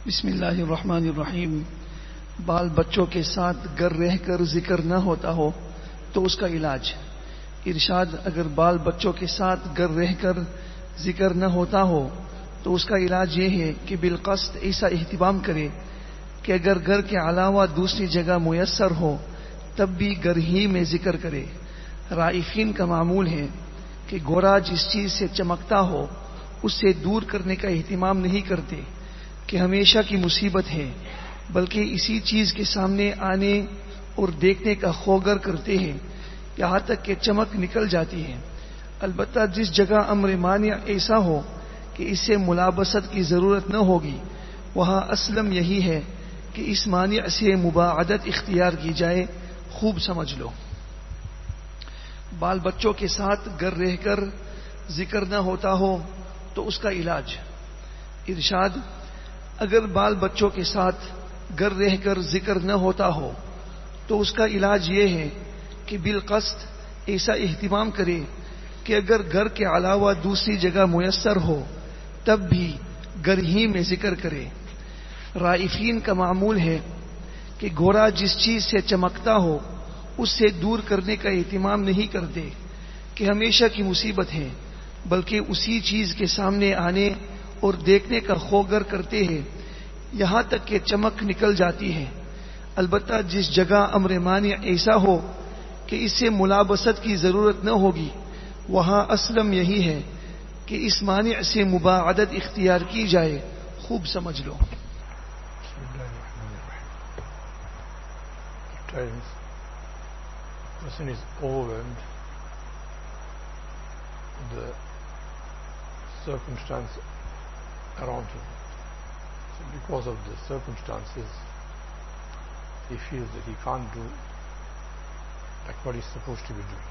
बिस्मिल्लाहिर्रहमानिर्रहीम। बाल बच्चों के साथ घर रहकर जिक्र न होता हो तो उसका इलाज। इरशाद, अगर बाल बच्चों के साथ घर रहकर जिक्र न होता हो तो उसका इलाज ये है कि बिलक़स्द ऐसा एहतिमाम करे कि अगर घर के अलावा दूसरी जगह मुयस्सर हो तब भी घर ही में जिक्र करे। राइफीन का मामूल है कि गोरा जिस चीज से चमकता हो उससे दूर करने का एहतिमाम नहीं करते कि हमेशा की मुसीबत है, बल्कि इसी चीज के सामने आने और देखने का खौगर करते हैं यहाँ तक कि चमक निकल जाती है। अलबत्ता जिस जगह अम्र मानिया ऐसा हो कि इससे मुलाबसत की जरूरत न होगी, वहां असलम यही है कि इस मानिया से मुबाअदत इख्तियार की जाए। खूब समझ लो। बाल बच्चों के साथ घर रहकर जिक्र न होता हो तो उसका इलाज। इरशाद, अगर बाल बच्चों के साथ घर रहकर जिक्र न होता हो तो उसका इलाज ये है कि बिलक़स्द ऐसा एहतिमाम करे कि अगर घर के अलावा दूसरी जगह मुयस्सर हो तब भी घर ही में जिक्र करे। राइफीन का मामूल है कि घोड़ा जिस चीज से चमकता हो उससे दूर करने का एहतिमाम नहीं करते कि हमेशा की मुसीबत है, बल्कि उसी चीज के सामने आने और देखने का खौगर करते हैं यहाँ तक कि चमक निकल जाती है। अलबत्ता जिस जगह अम्र मानिया ऐसा हो कि इससे मुलाबसत की जरूरत न होगी, वहां असलम यही है कि इस मानिया से मुबाअदत इख्तियार की जाए। खूब समझ लो। Person is overwhelmed with the circumstance around him. So because of the circumstances, he feels that he can't do like what he's supposed to be doing.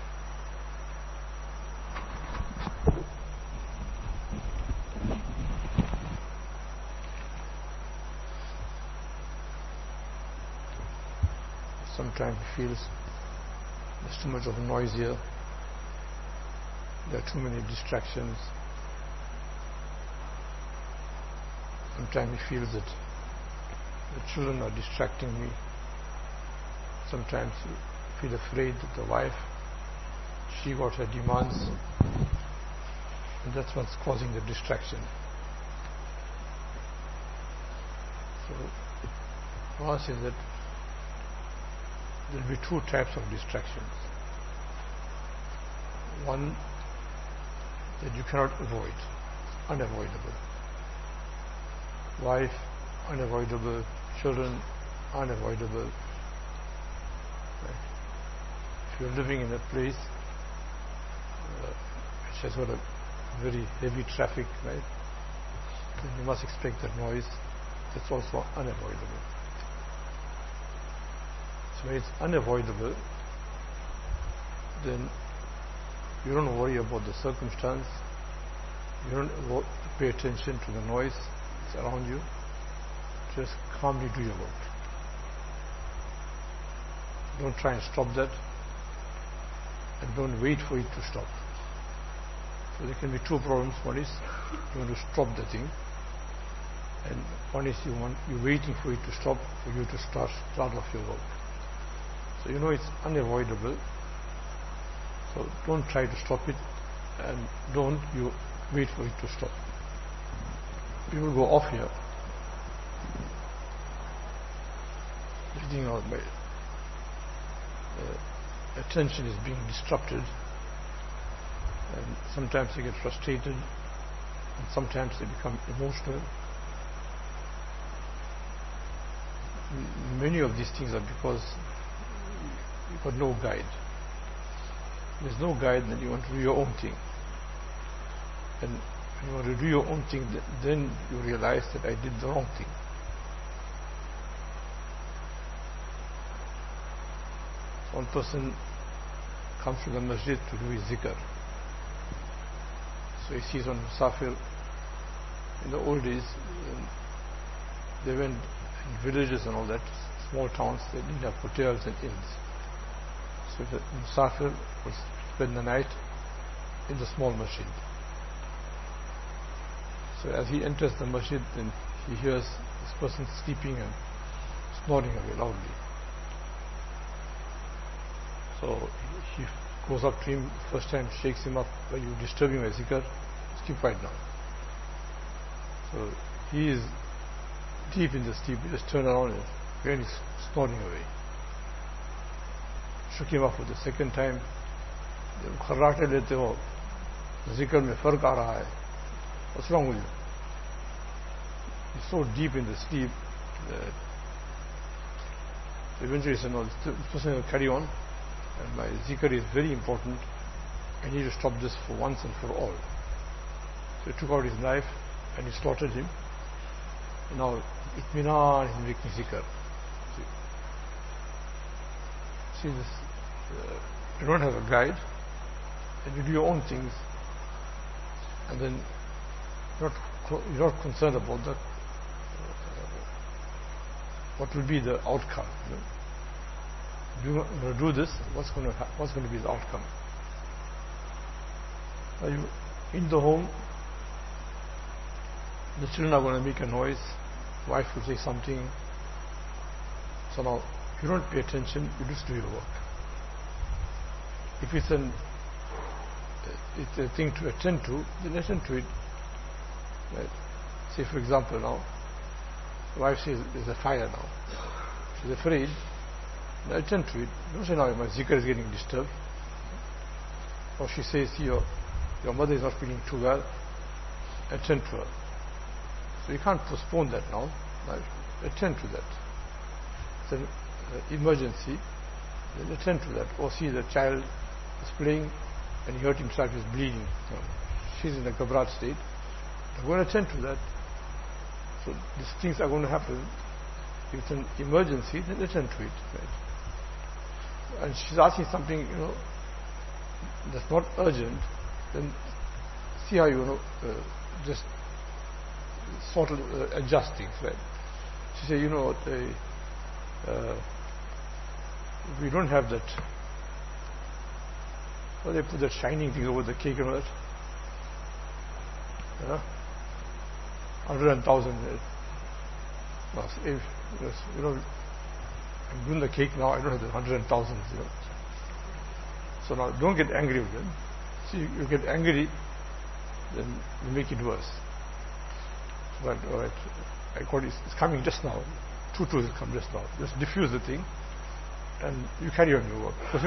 Sometimes he feels there's too much of noise here, there are too many distractions. Sometimes he feels that the children are distracting me. Sometimes you feel afraid that the wife, she got her demands, and that's what's causing the distraction. So Allah says that there will be two types of distractions. One that you cannot avoid, unavoidable. Wife, unavoidable. Children, unavoidable. Right? If you're living in a place which has got a very heavy traffic, right, then you must expect that noise. That's also unavoidable. So when it's unavoidable, then you don't worry about the circumstance, you don't pay attention to the noise that's around you, just calmly do your work. Don't try and stop that, and don't wait for it to stop. So there can be two problems. One is you want to stop the thing, and one is you're waiting for it to stop for you to start off your work. So you know it's unavoidable, so don't try to stop it, and don't you wait for it to stop. You will go off here, everything else, attention is being disrupted, and sometimes you get frustrated, and sometimes you become emotional. Many of these things are because you've got no guide. There's no guide, then you want to do your own thing. And when you want to do your own thing, then you realize that I did the wrong thing. One person comes to the masjid to do his zikr. So he sees one musafir. In the old days, they went in villages and all that, small towns, they didn't have hotels and inns. So the musafir would spend the night in the small masjid. So as he enters the masjid, then he hears this person sleeping and snoring away loudly. So he goes up to him, first time shakes him up, "Are you disturbing my zikr? Just keep quiet now." So he is deep in the sleep. He just turned around and again he's snoring away. Shook him up for the second time. खर्राटे लेते हो, जिक्र में फर्क आ रहा है. What's wrong with you? He's so deep in the sleep that eventually he said, "No, this person will carry on, and my zikr is very important. I need to stop this for once and for all." So he took out his knife and he slaughtered him. And now itminan is making zikr. See this, you don't have a guide, and you do your own things, and then you're not concerned about the what will be the outcome. You're going to do this, what's going to be the outcome? Are you in the home? The children are going to make a noise, wife will say something. So now, if you don't pay attention, you just do your work. If it's a thing to attend to, then attend to it. Right? Say for example now, the wife says there's a fire now. She's afraid. Then attend to it. Don't say now my zikr is getting disturbed. Or she says your mother is not feeling too well. Attend to her. So you can't postpone that now. Attend to that. It's an emergency. Then attend to that. Or see the child is playing and he hurt himself, he's bleeding. She's in a ghabrat state. I'm going to attend to that. So these things are going to happen. If it's an emergency, then attend to it. Right? And she's asking something, that's not urgent, then see how you just sort of adjust things, right? She said, we don't have that. Well, they put that shining thing over the cake and all that. 100,000. If I'm doing the cake now, I don't have the 100,000. So now, don't get angry with them. See, you get angry, then you make it worse. But all right, I got it's coming just now. 2 will come just now. Just diffuse the thing, and you carry on your work. Because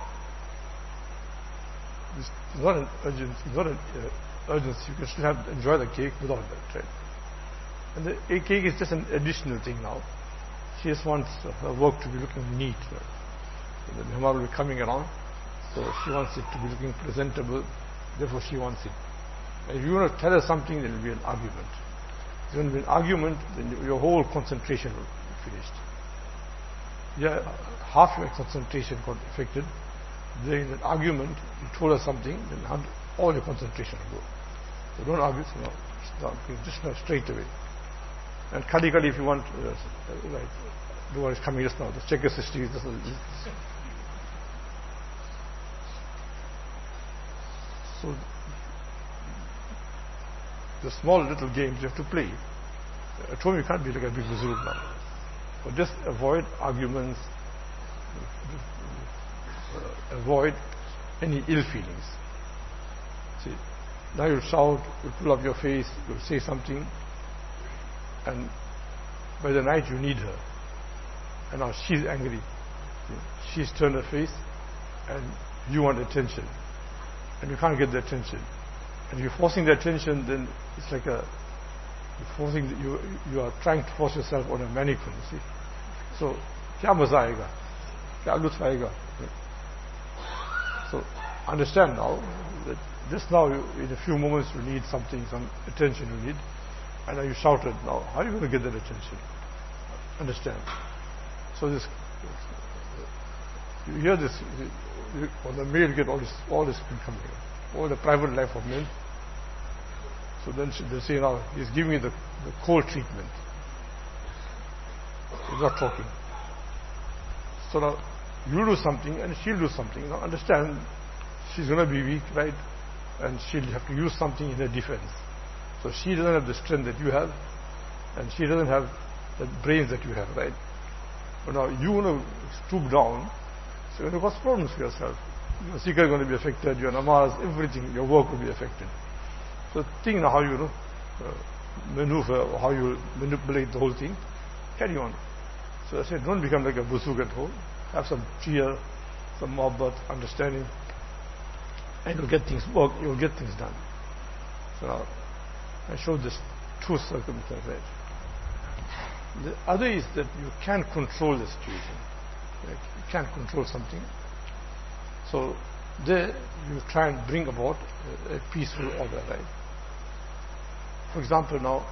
it's not an urgency. It's not an urgency. You can still enjoy the cake without that, right? And the cake is just an additional thing now. She just wants her work to be looking neat. Right? So the mehman will be coming around, so she wants it to be looking presentable. Therefore, she wants it. And if you want to tell her something, there will be an argument. If there will be an argument, then your whole concentration will be finished. Yeah, half your concentration got affected. During that argument, you told her something, then all your concentration will go. So don't argue, just straight away. And kadi if you want, like the one is coming just now, the check your history. So the small little games you have to play. At home you can't be like a big buzurg now. But just avoid arguments, avoid any ill feelings. See, now you'll shout, you'll pull up your face, you'll say something, and by the night you need her. And now she's angry. She's turned her face, and you want attention. And you can't get the attention. And if you're forcing the attention, then it's like you are trying to force yourself on a mannequin, see. So, kya maza aayega? Kya lutf aayega? So, understand now that just now, in a few moments, you need something, some attention you need. And now you shouted, now, how are you going to get that attention? Understand? So this, you hear this, on the male get all this coming, all the private life of men. So then they say, now, he's giving me the cold treatment. He's not talking. So now, you do something and she'll do something. Now understand, she's going to be weak, right? And she'll have to use something in her defense. So she doesn't have the strength that you have. And she doesn't have the brains that you have, right? But now you want to stoop down, so you're going to cause problems for yourself. Your sikar is going to be affected, your namaz, everything, your work will be affected. So think now how you maneuver, or how you manipulate the whole thing. Carry on. So I said, don't become like a busuk at home. Have some cheer, some muhabbat, understanding, and you'll get things work, you'll get things done. So now, I showed this two circumstances. Right? The other is that you can't control the situation. Right? You can't control something. So there you try and bring about a peaceful order, right? For example, now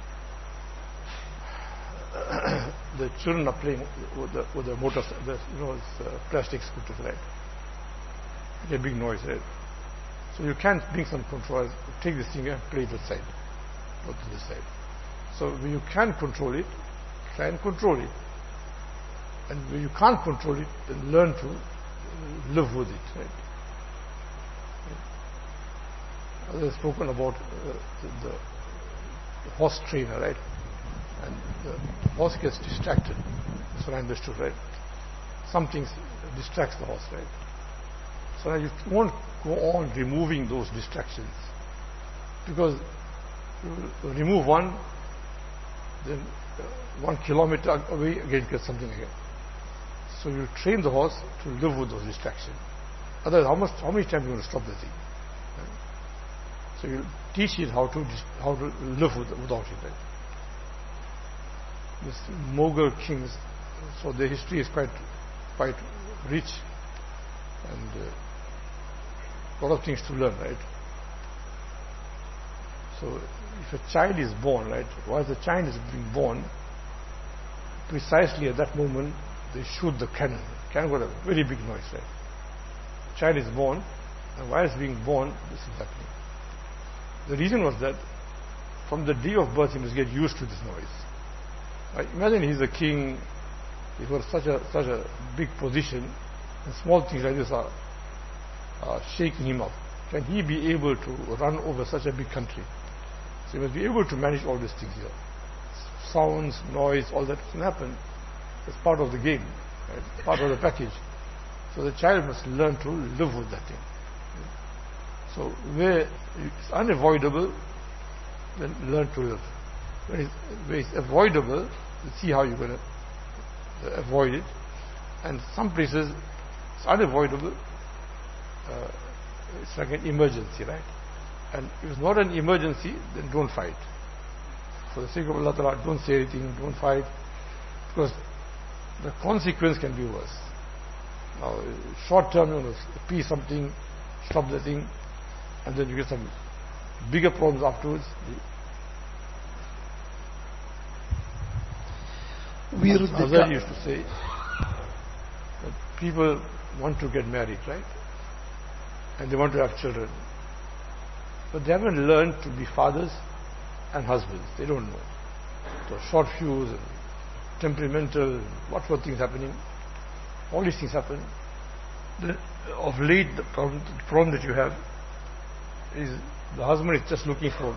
the children are playing with the motor, plastic scooters, right? Make a big noise, right? So you can't bring some control. Take this thing and play this side, or to this side. So when you can control it, try and control it. And when you can't control it, then learn to live with it, right? Others have spoken about the horse trainer, right? And the horse gets distracted. That's what I understood, right? Something distracts the horse, right? So now you won't go on removing those distractions, because you remove one, then 1 kilometer away again get something again. So you train the horse to live with those distractions. Otherwise, how many times are you going to stop the thing? Right? So you teach it how to live without it. Right? This Mughal kings, so their history is quite rich, and a lot of things to learn, right? So if a child is born, right, while the child is being born, precisely at that moment they shoot the cannon. Cannon got a very big noise, right? Child is born, and while it's being born, this is happening. The reason was that from the day of birth he must get used to this noise. Right? Imagine he's a king, he's got such a big position, and small things like this are shaking him up. Can he be able to run over such a big country? So he must be able to manage all these things here. Sounds, noise, all that can happen. It's part of the game, right? It's part of the package. So the child must learn to live with that thing. So where it's unavoidable, then learn to live. When it's avoidable, you see how you're going to avoid it. And some places it's unavoidable. It's like an emergency, right? And if it's not an emergency, then don't fight. For the sake of Allah Ta'ala, don't say anything, don't fight, because the consequence can be worse. Now, short term, you appease something, stop the thing, and then you get some bigger problems afterwards. Azhar used to say that people want to get married, right? And they want to have children. But they haven't learned to be fathers and husbands. They don't know. So short fuse, and temperamental, what things happening. All these things happen. Of late, the problem that you have is the husband is just looking for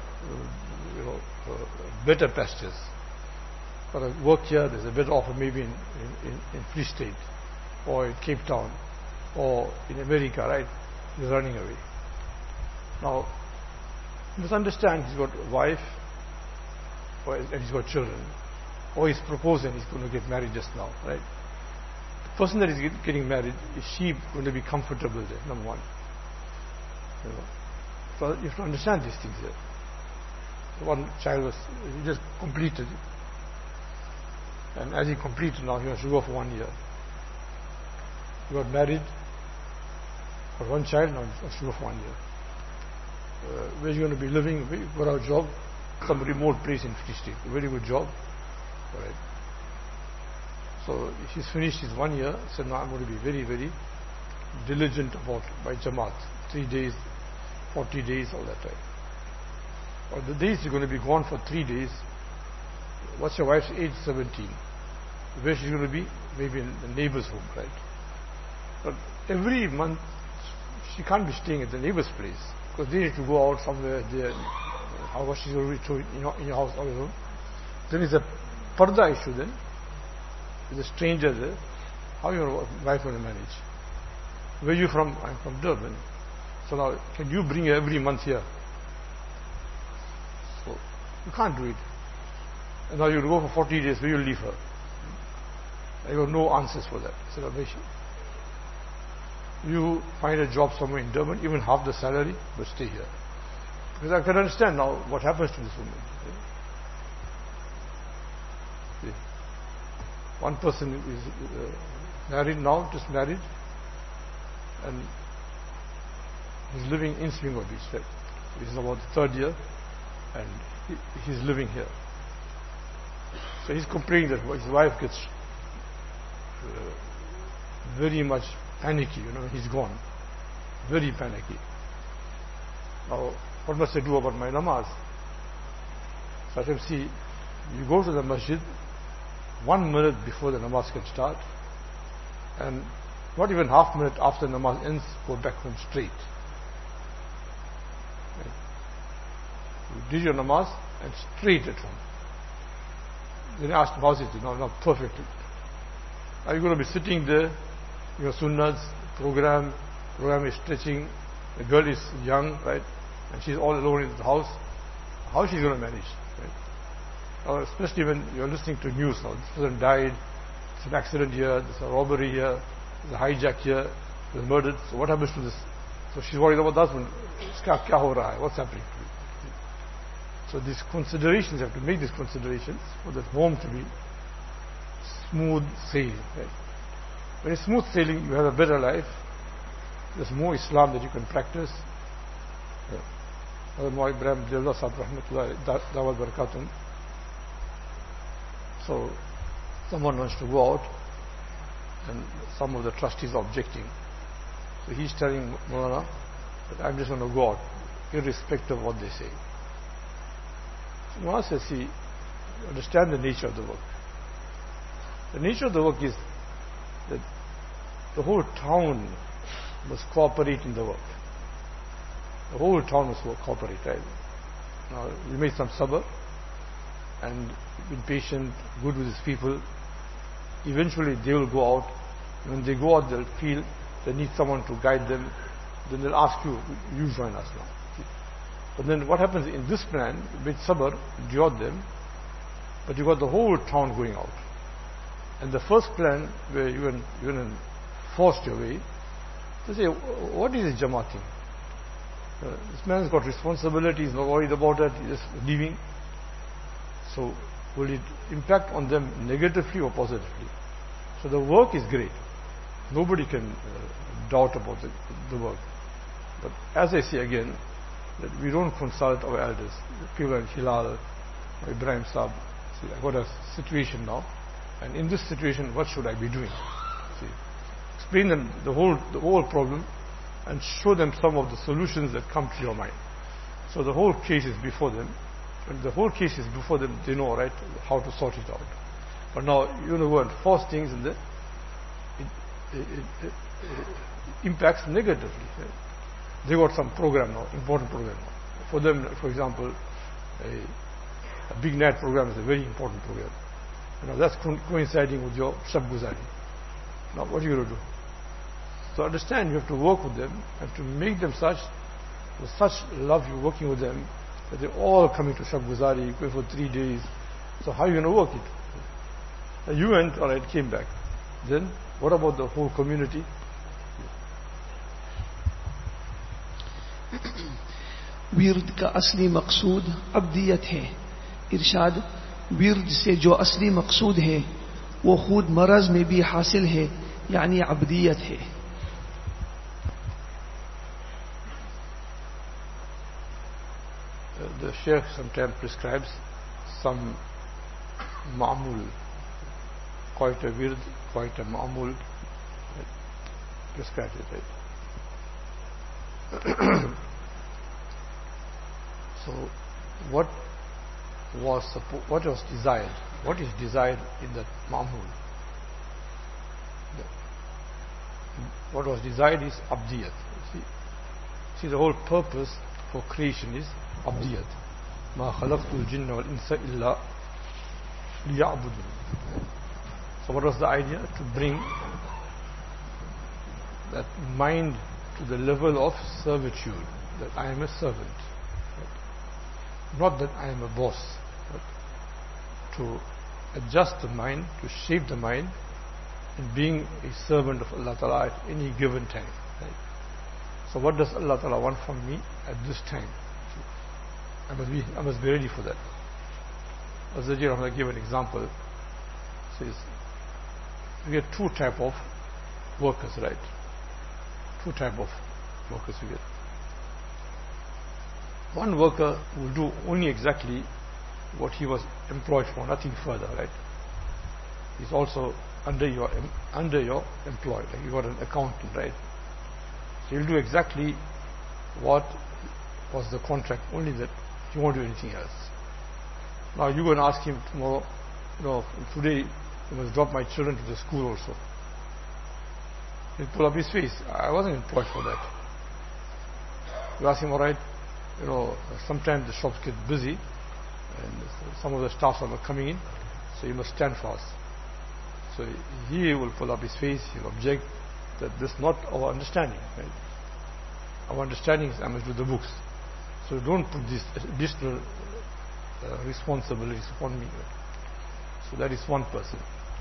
better pastures. For a work here, there's a better offer maybe in Free State, or in Cape Town, or in America, right? He's running away. Now, you must understand he's got a wife, and he's got children, or he's proposed and he's going to get married just now, right? The person that is getting married, is she going to be comfortable there? Number one. So you have to understand these things here. One child he just completed, and as he completed now, he wants to go for 1 year. He got married, got one child, now he wants to go for 1 year. Where are you going to be living? We got our job, some remote place in Free State, a very good job. Right. So he's finished his 1 year, said now I'm going to be very, very diligent about my Jamaat. 3 days, 40 days, all that time. Or the days you're going to be gone for 3 days. What's your wife's age? 17. Where she's going to be? Maybe in the neighbor's home, right? But every month she can't be staying at the neighbor's place, because they need to go out somewhere there. How was she going to be in your house all alone? Then is a parda issue then. With a stranger there. How your wife will manage? Where are you from? I'm from Durban. So now, can you bring her every month here? So, you can't do it. And now you'll go for 40 days, where you'll leave her? I have no answers for that. So, you find a job somewhere in Durban, even half the salary, but stay here. Because I can understand now what happens to this woman. See? One person is married now, just married, and he's living in Slingo Beach. Right? He's about the third year, and he's living here. So he's complaining that his wife gets very much panicky, he's gone. Very panicky. Now, what must I do about my namaz? So I said, see, you go to the masjid 1 minute before the namaz can start, and not even half a minute after the namaz ends, go back home straight. Right? You did your namaz and straight at home. Then I asked him, how's it? No, perfectly. Are you going to be sitting there, your sunnahs, program is stretching, the girl is young, right? And she's all alone in the house. How is she going to manage? Right? Or especially when you're listening to news now. This person died, there's an accident here, there's a robbery here, there's a hijack here, there's murdered. So what happens to this? So she's worried about the husband. What's happening to you? So these considerations, you have to make these considerations for that home to be smooth sailing. Right? When it's smooth sailing, you have a better life. There's more Islam that you can practice. Ibrahim Jalal Sahib Rahmatullah Dawat Barakatum. So someone wants to go out, and some of the trustees are objecting. So he's telling Maulana that I'm just going to go out, irrespective of what they say. So Maulana says, see, understand the nature of the work. The nature of the work is that the whole town must cooperate in the work. The whole town must cooperate, right? Now, we made some sabr and been patient, good with his people. Eventually, they will go out. When they go out, they'll feel they need someone to guide them. Then they'll ask you, you join us now. See? But then what happens in this plan, with sabr, endured them, but you got the whole town going out. And the first plan, where you were forced your way, they say, what is this Jamaat thing? This man's got responsibility, he's not worried about it, he's just leaving. So, will it impact on them negatively or positively? So the work is great. Nobody can doubt about the work. But as I say again, that we don't consult our elders. People like Hilal, Ibrahim Saab. See, I've got a situation now, and in this situation, what should I be doing? See, explain them the whole problem, and show them some of the solutions that come to your mind. So the whole case is before them. When the whole case is before them, they know, right, how to sort it out. But now, go and force things, and it impacts negatively. Right? They got some program now, important program now. For them, for example, a big night program is a very important program. That's coinciding with your Shab Guzari. Now, what are you going to do? So understand, you have to work with them and to make them with such love, you're working with them, that they're all coming to Shab Guzari, going for 3 days. So how are you going to work it? And you went, alright, came back. Then, what about the whole community? विर्द का असली मकसूद अब्दियत है. इरशाद, विर्द से जो असली मकसूद है वो खुद मरज में भी हासिल है, यानी अब्दियत है. The Shaykh sometimes prescribes some ma'mul, quite a wird, quite a ma'mul, prescribes it, right? So, what was desired? What is desired in that ma'mul? What was desired is abdiyat. See, the whole purpose for creation is abdiyat. Ma khalaqtul jinna wal insa illa لِيَعْبُدُونِ. So what was the idea? To bring that mind to the level of servitude, that I am a servant. Not that I am a boss. To adjust the mind, to shape the mind in being a servant of Allah Ta'ala at any given time. Right? So what does Allah Ta'ala want from me at this time? I must be ready for that. Azzaji Rahman gave an example. Says, we get two type of workers, right? Two type of workers we get. One worker will do only exactly what he was employed for, nothing further, right? He's also under your employ, like you are an accountant, right? So he'll do exactly what was the contract, only that he won't do anything else. Now you're going to ask him tomorrow, today you must drop my children to the school also. He'll pull up his face. I wasn't employed for that. You ask him, all right, sometimes the shops get busy and some of the staffs are not coming in, so you must stand fast. So he will pull up his face, he will object that this is not our understanding. Right? Our understanding is I must do the books. So don't put this additional responsibilities upon me. Right? So that is one person.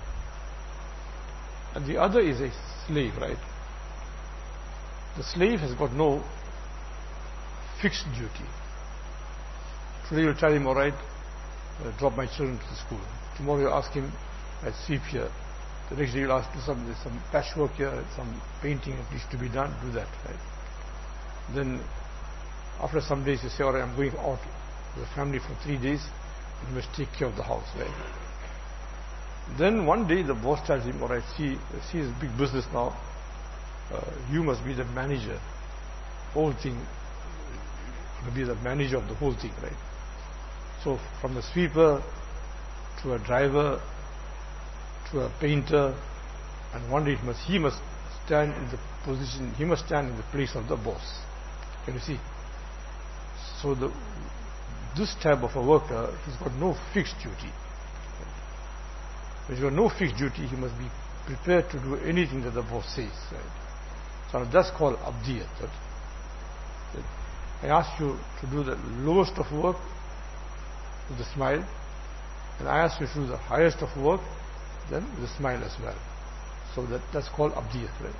And the other is a slave, right? The slave has got no fixed duty. Today you tell him, all right, drop my children to the school. Tomorrow you ask him, I sweep here. The next day you'll ask, do some patchwork here, some painting that needs to be done, do that, right? Then after some days you say, all right, I'm going out with the family for 3 days, you must take care of the house, right? Then one day the boss tells him, all right, see his big business now, you must be the manager, whole thing, you must be the manager of the whole thing, right? So from the sweeper to a driver to a painter, and one day he must stand in the position, he must stand in the place of the boss. Can you see? So this type of a worker, he's got no fixed duty. When he's got no fixed duty, he must be prepared to do anything that the boss says. Right? So that's called abdiyat. Right? I ask you to do the lowest of work with a smile, and I ask you to do the highest of work, then with a smile as well. So that's called abdiyat, right?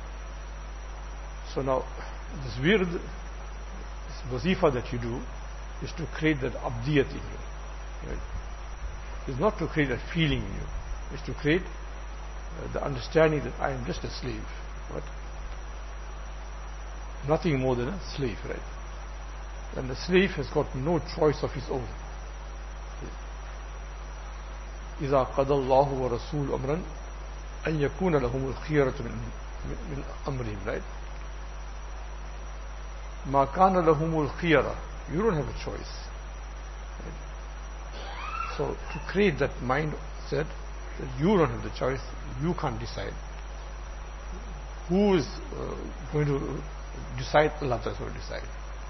So now this wird, this wazifa that you do, is to create that abdiyat in you. Right? It's not to create a feeling in you. It's to create the understanding that I am just a slave. Right? Nothing more than a slave, right? And the slave has got no choice of his own. إذا قضى الله ورسول أمرا أن يكون لهم الخيرة من أمرهم, right? ما كان لهم الخيرة, you don't have a choice. Right? So to create that mindset that you don't have the choice, you can't decide. Who is going to decide? Allah is going to decide.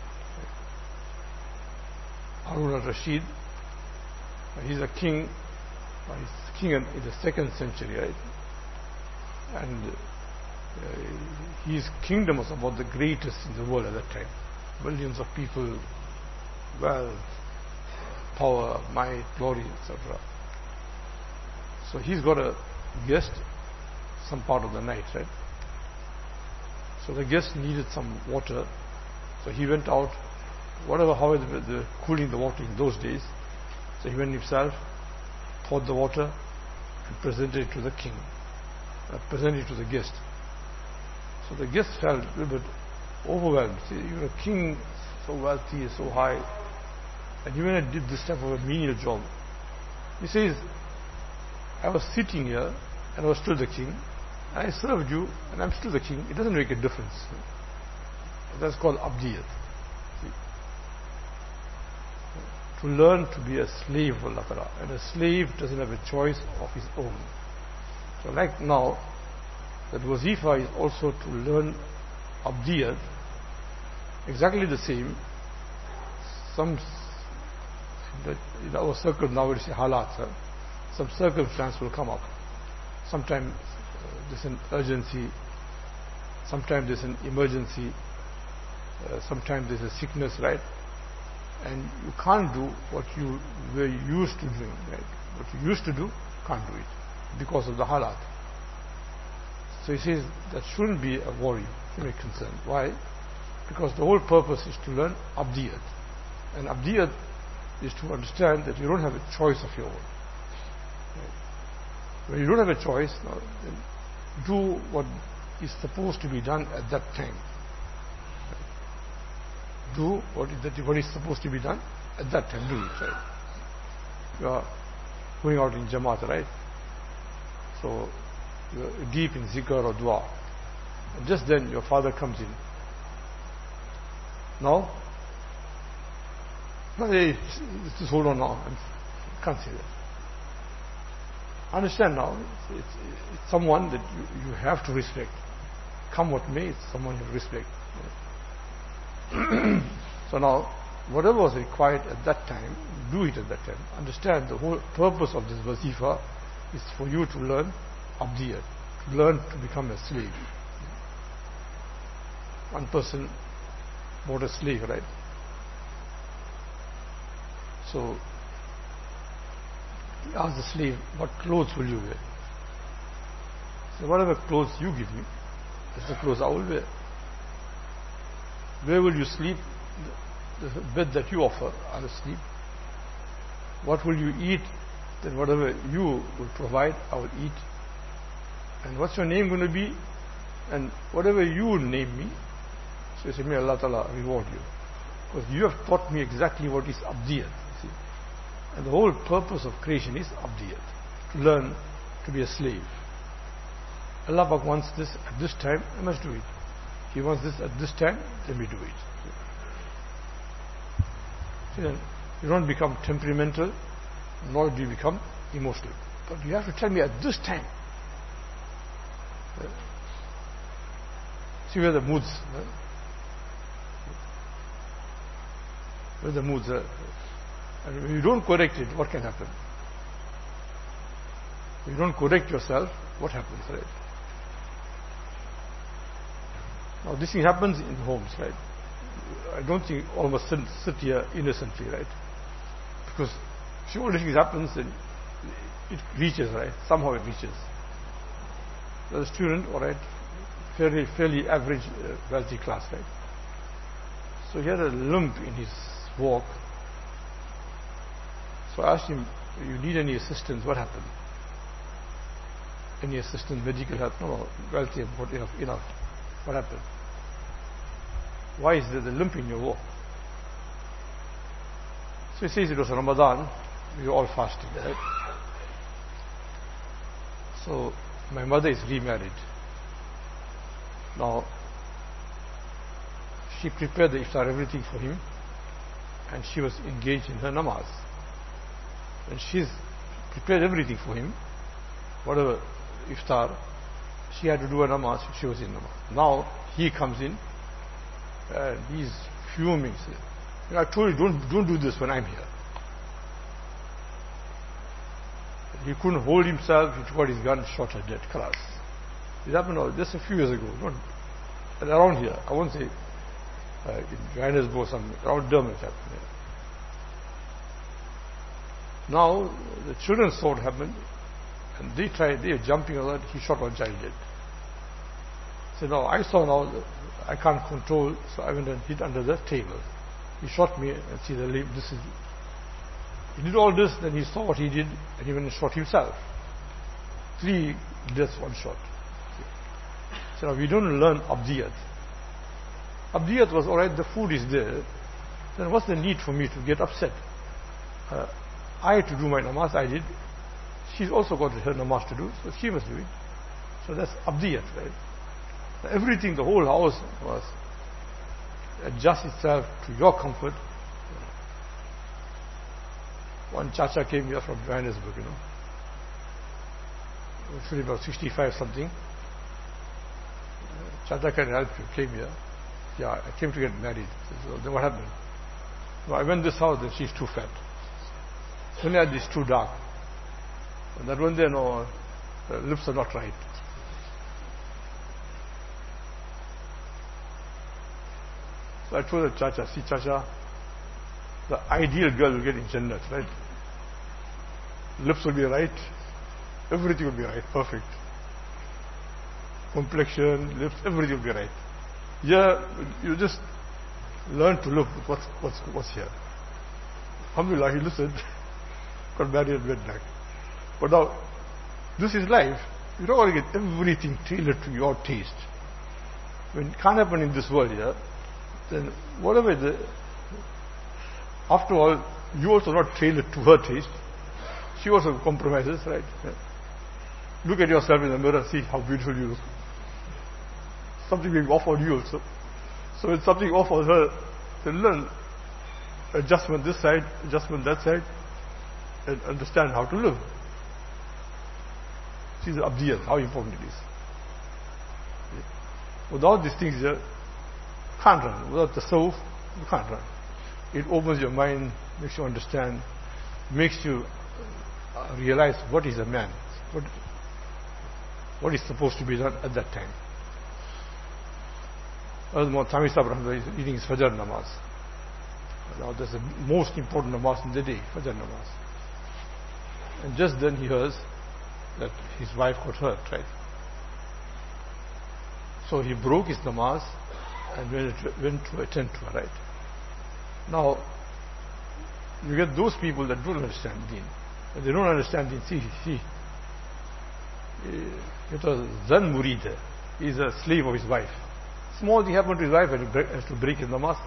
Harun al-Rashid, he's a king. He's king in the 2nd century, right? And his kingdom was about the greatest in the world at that time. Millions of people, wealth, power, might, glory, etc. So he's got a guest some part of the night, right? So the guest needed some water. So he went out, how the cooling the water in those days. So he went himself, poured the water, and presented it to the king, presented it to the guest. So the guest felt a little bit overwhelmed. See, you're a king, so wealthy, so high, and you went and did this type of a menial job. He says, I was sitting here, and I was still the king, and I served you, and I'm still the king. It doesn't make a difference. That's called abdiyat. To learn to be a slave of Allah Ta'ala. And a slave doesn't have a choice of his own. So like now, that wazifa is also to learn abdiyat, exactly the same. In our circle now we say halat. some circumstance will come up. Sometimes there's an urgency, sometimes there's an emergency, sometimes there's a sickness, right? And you can't do what you were used to doing, right? What you used to do, can't do it because of the halat. So he says that shouldn't be a worry, shouldn't be a concern. Why? Because the whole purpose is to learn abdiyat. And abdiyat is to understand that you don't have a choice of your own. Right? When you don't have a choice, now, then do what is supposed to be done at that time. Do what is supposed to be done at that time. Do it, right? You are going out in Jamaat, right? So you are deep in zikr or dua. And just then your father comes in. No? No, hey, just hold on now. I can't say that. Understand now, it's someone that you have to respect. Come what may, it's someone you respect. So now, whatever was required at that time, do it at that time. Understand the whole purpose of this wazifa is for you to learn abdiyat, to learn to become a slave. One person bought a slave, right? So he asked the slave, what clothes will you wear? So whatever clothes you give me, that's the clothes I will wear. Where will you sleep? The bed that you offer, I will sleep. What will you eat? Then whatever you will provide, I will eat. And what's your name going to be? And whatever you will name me, so he said, may Allah Ta'ala reward you. Because you have taught me exactly what is abdiyat. See? And the whole purpose of creation is abdiyat. To learn to be a slave. Allah Pak wants this at this time, I must do it. He wants this at this time, then we do it. See, then you don't become temperamental, nor do you become emotional. But you have to tell me at this time. See where the moods, where the moods are. And when you don't correct it, what can happen? If you don't correct yourself, what happens, right? Now this thing happens in homes, right? I don't think all of us sit here innocently, right? Because if all these things happens, then it reaches, right? Somehow it reaches. The student, all right, fairly average wealthy class, right? So he had a lump in his walk. So I asked him, you need any assistance? What happened? Any assistance, medical help? No, wealthy, but enough. What happened? Why is there the lump in your walk? So he says it was Ramadan, we were all fasting, right? So my mother is remarried. Now, she prepared the iftar, everything for him, and she was engaged in her namaz. And she's prepared everything for him, whatever iftar, she had to do a namaz, she was in namaz. Now, he comes in, and he's fuming. I told you, don't do this when I'm here. He couldn't hold himself, he took out his gun, shot her dead, khalas. It happened just a few years ago, not around here. I won't say in Johannesburg, around Durban it happened. Now, the children saw what happened, and they are jumping around, he shot one child dead. So now, I saw now, I can't control, so I went and hid under the table. He shot me, and see the limb, he did all this, then he saw what he did, and he went and shot himself. 3 deaths, 1 shot. So now we don't learn abdiyat. Abdiyat was, alright, the food is there, then what's the need for me to get upset? I had to do my namaz, I did. She's also got her namaz to do, so she must do it. So that's abdiyat, right? Everything, the whole house was adjust itself to your comfort. One chacha came here from Johannesburg, actually about 65 something. Chacha, can help you? Came here. Yeah, I came to get married. So then what happened? Well, I went this house, then she's too fat. Sonia is too dark. And that when they know lips are not right. So I told the Chacha, see Chacha, the ideal girl will get in Jannat, right? Lips will be right, everything will be right, perfect. Complexion, lips, everything will be right. Yeah, you just learn to look at what's here. Alhamdulillah, he listened, got married and went back. But now, this is life. You don't want to get everything tailored to your taste. When it can't happen in this world, yeah, then whatever after all, you also not tailored to her taste. She also compromises, right? Yeah. Look at yourself in the mirror, see how beautiful you look. Something being offered you also. So when something offers her, then learn adjustment this side, adjustment that side, and understand how to live. See the abdiyat, how important it is. Without these things, you can't run. Without the tasawwuf, you can't run. It opens your mind, makes you understand, makes you realize what is a man, what is supposed to be done at that time. Thami Sahib is eating his Fajr namaz. Now that's the most important namaz in the day, Fajr namaz. And just then he hears that his wife got hurt, right? So he broke his namaz and went to attend to her, right? Now, you get those people that don't understand deen. When they don't understand deen, see, it was Zan Murid. He is a slave of his wife. Small thing happened to his wife and he has to break his namaz.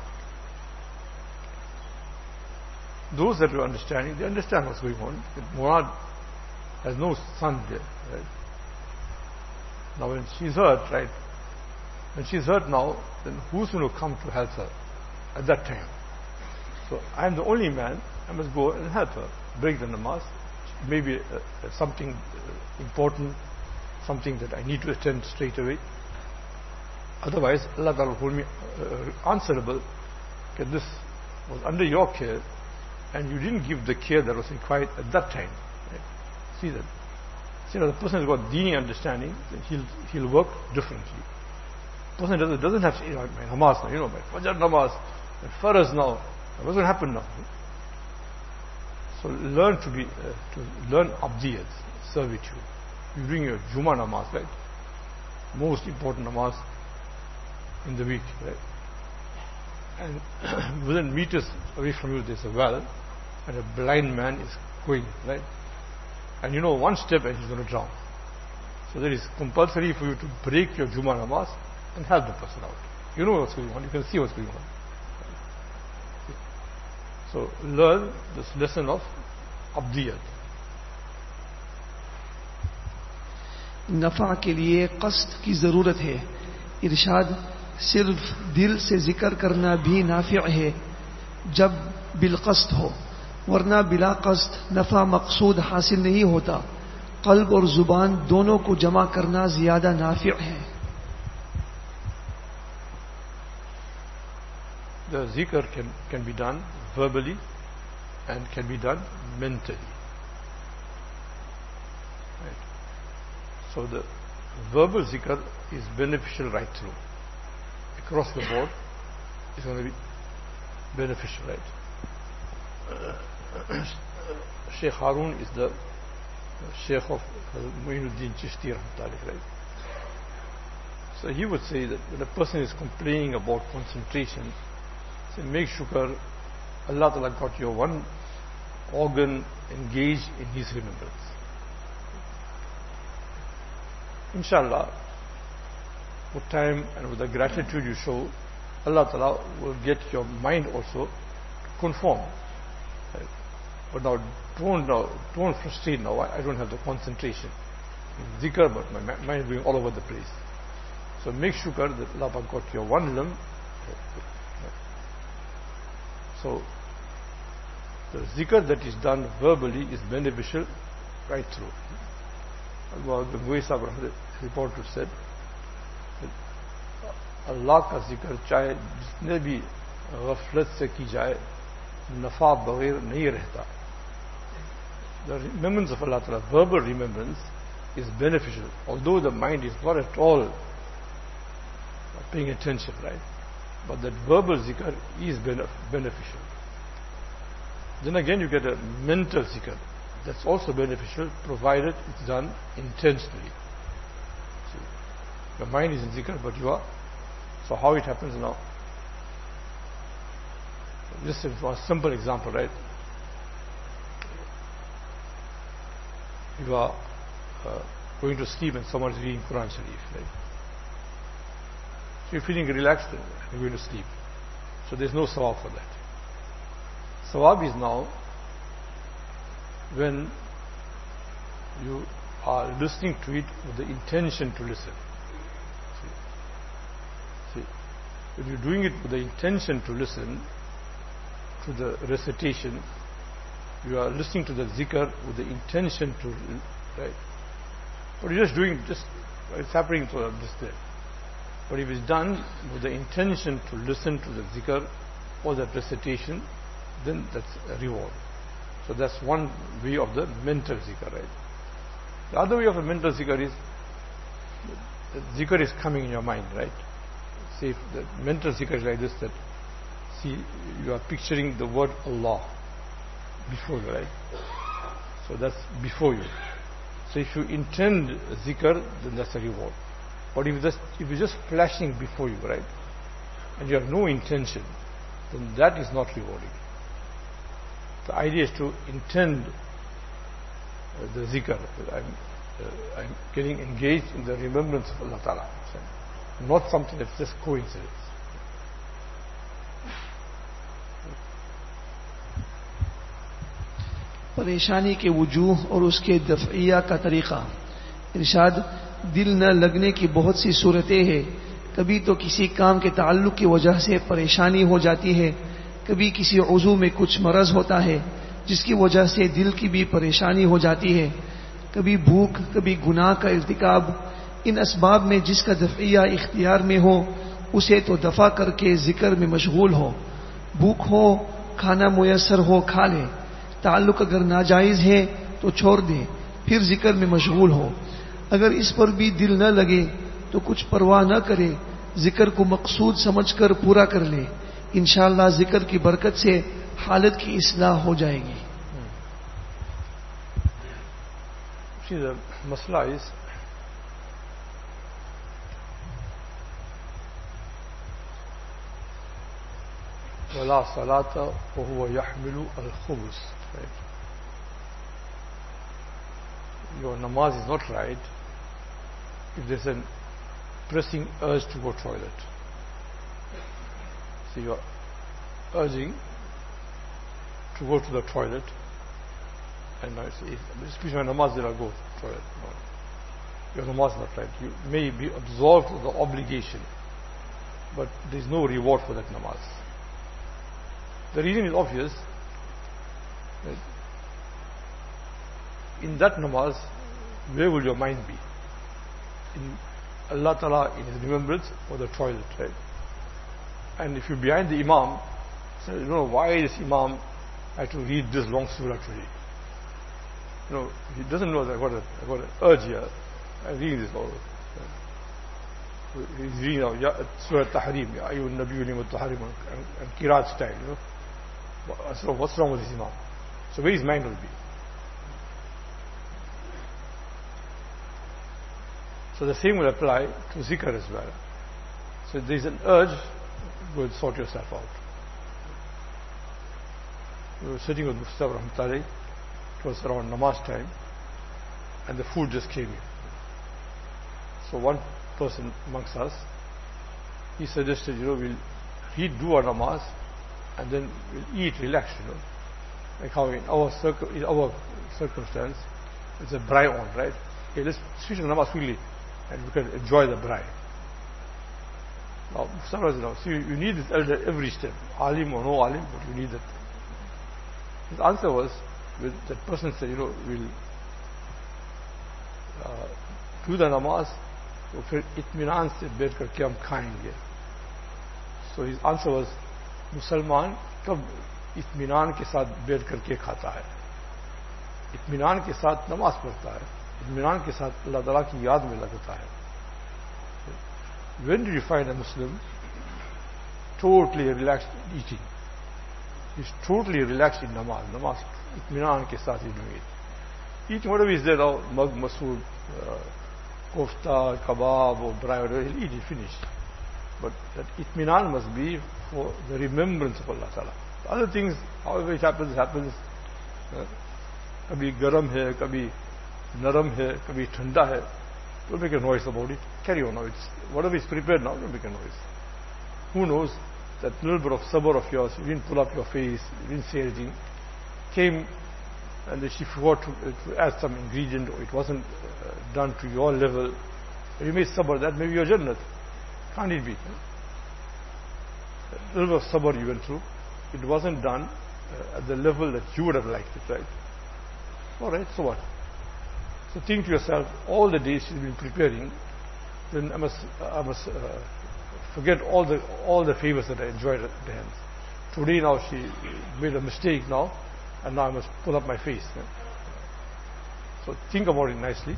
Those that are understanding, they understand what's going on. Murad has no son there, right? Now when she's hurt, right? When she's hurt now, then who's going to come to help her at that time? So I'm the only man, I must go and help her. Break the namaz. Maybe something important, something that I need to attend straight away. Otherwise, Allah Ta'ala will hold me answerable. Okay, this was under your care and you didn't give the care that was required at that time. Right? See that? See, the person has got dini understanding, then he'll work differently. The person doesn't have to say, my namaz now, my Fajr namaz, my Faraz now. What's going to happen now? So learn to learn abdiyat, servitude. You bring your Juma namaz, right? Most important namaz in the week, right? And within meters away from you there's a well and a blind man is going, right? And one step and he's going to drown. So that is compulsory for you to break your Juma namaz and help the person out. You know what's going on, you can see what's going on. So learn this lesson of abdiyat. नफा के लिए कस्द की जरूरत है. इरशाद सिर्फ दिल से जिक्र करना भी नाफिअ है जब बिलकस्द हो, वरना बिला कस्द नफा मकसूद हासिल नहीं होता. कल्ब और जुबान दोनों को जमा करना ज्यादा नाफिअ है. The zikr can be done verbally and can be done mentally. Right. So the verbal zikr is beneficial right through. Across the board, it's going to be beneficial, right? Sheikh Harun is the Sheikh of Muinuddin Chishti Rahmatullahi, right? So he would say that when a person is complaining about concentration, say make shukr, Allah Ta'ala got your one organ engaged in His remembrance. Inshallah, with time and with the gratitude you show, Allah Ta'ala will get your mind also to conform. Right? But now don't frustrate now. I don't have the concentration in zikr, but my mind is going all over the place. So make shukr that Allah got your one limb. So the zikr that is done verbally is beneficial right through. The Muwais Sahib reporter said that Allah का जिक्र चाहे जितने भी गफलत से की जाए नफा बगैर नहीं रहता. the remembrance of Allah Ta'ala, verbal remembrance, is beneficial, although the mind is not at all paying attention, right? But that verbal zikr is beneficial. Then again you get a mental zikr. That's also beneficial, provided it's done intentionally. See, your mind is in zikr, but you are. So how it happens now? Just a simple example, right? You are going to sleep and someone is reading Quran Sharif, right? So you're feeling relaxed and you're going to sleep. So there's no sawab for that. Sawab is now when you are listening to it with the intention to listen. See, when you're doing it with the intention to listen to the recitation, you are listening to the zikr with the intention to, right? But you're just doing it's happening to this there. But if it's done with the intention to listen to the zikr or that recitation, then that's a reward. So that's one way of the mental zikr, right? The other way of a mental zikr is, the zikr is coming in your mind, right? See, if the mental zikr is like this, that, see, you are picturing the word Allah before you, right? So that's before you. So if you intend zikr, then that's a reward. But if it's just flashing before you, right, and you have no intention, then that is not rewarding. The idea is to intend the zikr. I'm getting engaged in the remembrance of Allah Ta'ala, not something that's just coincidence. परेशानी के वजूह और उसके दफ़इया का तरीक़ा। इरशाद, दिल न लगने की बहुत सी सूरतें हैं। कभी तो किसी काम के ताल्लुक़ की वजह से परेशानी हो जाती है, कभी किसी उज़ू में कुछ मरज़ होता है जिसकी वजह से दिल की भी परेशानी हो जाती है, कभी भूख, कभी गुनाह का इर्तिकाब। इन असबाब में जिसका दफ़इया इख्तियार में हो उसे तो दफ़ा करके ज़िक्र में मशगूल हो। भूख हो, खाना मुयस्सर हो, खा ले। ताल्लुक़ अगर नाजायज़ है तो छोड़ दे, फिर ज़िक्र में मशगूल हो। अगर इस पर भी दिल न लगे तो कुछ परवाह न करे, ज़िक्र को मकसूद समझकर पूरा कर ले। इंशाअल्लाह ज़िक्र की बरकत से हालत की इस्लाह हो जाएगी। See, the masla is, وَلَا صَلَاةَ وَهُوَ يَحْمِلُ الْخُبُثِ, right? Your namaz is not right if there's a pressing urge to go toilet. So you are urging to go to the toilet, and now especially when namaz there, go to toilet. No. Your namaz is not right. You may be absolved of the obligation, but there is no reward for that namaz. The reason is obvious. In that namaz, where will your mind be? In Allah Ta'ala, in His remembrance, or the toilet, right? And if you're behind the Imam, so you know why this Imam had to read this long surah today. You know, he doesn't know that I got an urge here. I'm reading this all. He's reading now Surah Tahrim, Ya Ayyuhan Nabiyyu Lima Tahrim, and Qiraat style, you know. So what's wrong with this Imam? So where his mind will be? So the same will apply to zikr as well. So there is an urge, go and sort yourself out. We were sitting with Mustafa Rahmatullahi, it was around namaz time, and the food just came in. So one person amongst us, he suggested, we'll redo our namaz and then we'll eat, relax, Like how in our circumstance, it's a braai on, right? Okay, let's switch the namaz quickly and we can enjoy the braai. Now, Mustafa, see, you need this elder every step, alim or no alim, but you need that. His answer was, that person said, we'll do the namaz, तो फिर इत्मीनान से बैठ करके हम खाएंगे. So his answer was, मुसलमान कब इत्मीनान के साथ बैठ करके खाता है? इत्मीनान के साथ नमाज पढ़ता है, इत्मीनान के साथ अल्लाह ताला की याद में लगता है. When did you find a Muslim totally relaxed in eating? He's totally relaxed in namaz. Namaz, itminan ke saath he doing it. Eating whatever is there now, mug, masood, kofta, kebab, or braai, whatever, he'll eat it, finish. But that itminan must be for the remembrance of Allah Ta'ala. The other things, however it happens, happens. Kabhi garam hai, kabhi naram hai, kabhi thanda hai. Don't make a noise about it. Carry on now. Whatever is prepared now, don't make a noise. Who knows that little bit of sabr of yours, you didn't pull up your face, you didn't say anything, came and she forgot to add some ingredient, or it wasn't done to your level. You made sabr, that may be your jannat. Can't it be? A little bit of sabr you went through, it wasn't done at the level that you would have liked it, right? Alright, so what? So think to yourself, all the days she's been preparing, then I must forget all the favors that I enjoyed at the hands. Today now she made a mistake now, and now I must pull up my face. So think about it nicely.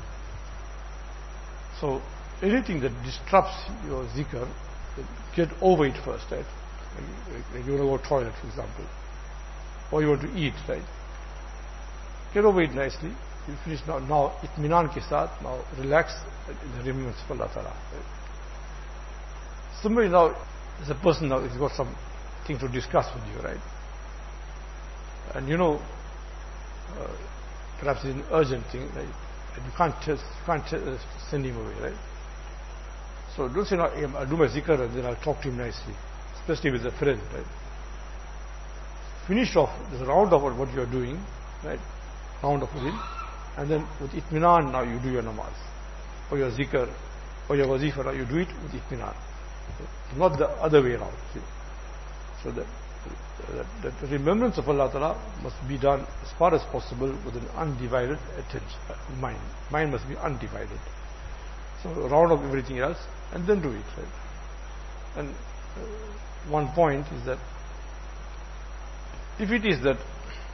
So anything that disrupts your zikr, get over it first, right? Like you want to go toilet, for example, or you want to eat, right? Get over it nicely. You finish now. Now itminan ke saath, now relax in the remembrance of Allah Ta'ala. Right? Somebody now, there's a person now, he's got something to discuss with you, right? And you know, perhaps it's an urgent thing, right? And you can't send him away, right? So don't say, no, I'll do my zikr and then I'll talk to him nicely, especially with a friend, right? Finish off, there's a round of what you're doing, right? Round off with him, and then with itminan now you do your namaz, or your zikr, or your wazifa, now you do it with itminan. Not the other way around. See? So the remembrance of Allah Ta'ala must be done as far as possible with an undivided attention, mind. Mind must be undivided. So round up everything else and then do it. Right? And one point is that if it is that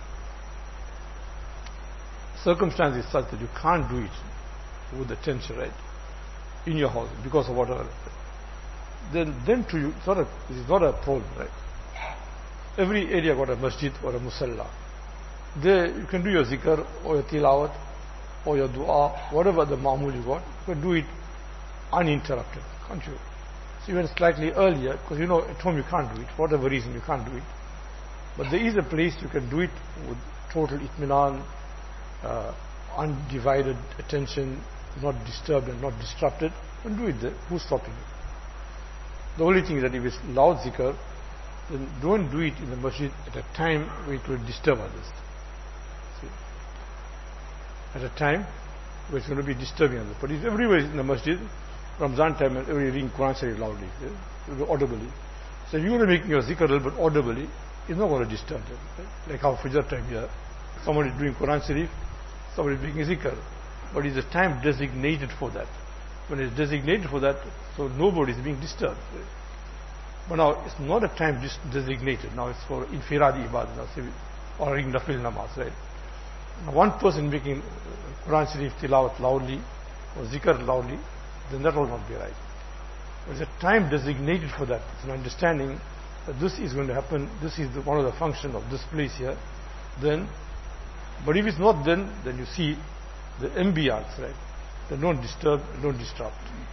circumstance is such that you can't do it with attention, right, in your house because of whatever, then to you it is not a problem, right? Every area got a masjid or a musalla. There you can do your zikr or your tilawat or your dua, whatever the ma'mul you got, you can do it uninterrupted, can't you? So even slightly earlier, because you know at home you can't do it, for whatever reason you can't do it. But there is a place you can do it with total itminan, undivided attention, not disturbed and not disrupted, and do it there. Who's stopping you? The only thing is that if it's loud zikr, then don't do it in the masjid at a time where it will disturb others. See? At a time where it's going to be disturbing others. But if everybody is in the masjid, Ramzan time, and everybody reading Quran Sharif loudly, audibly. So if you are making your zikr a little bit audibly, it's not going to disturb them. Right? Like our Fajr time here, somebody is doing Quran Sharif, somebody is making zikr. But it's a time designated for that. When it's designated for that, so nobody is being disturbed. Right? But now it's not a time designated. Now it's for infiradi ibadah, or reading nafil namaz, right? Now one person making Quran Sharif tilawat loudly or zikr loudly, then that will not be right. There's a time designated for that. It's an understanding that this is going to happen. This is one of the functions of this place here. Then, but if it's not, then you see the ambience, right? They don't disturb, don't disrupt.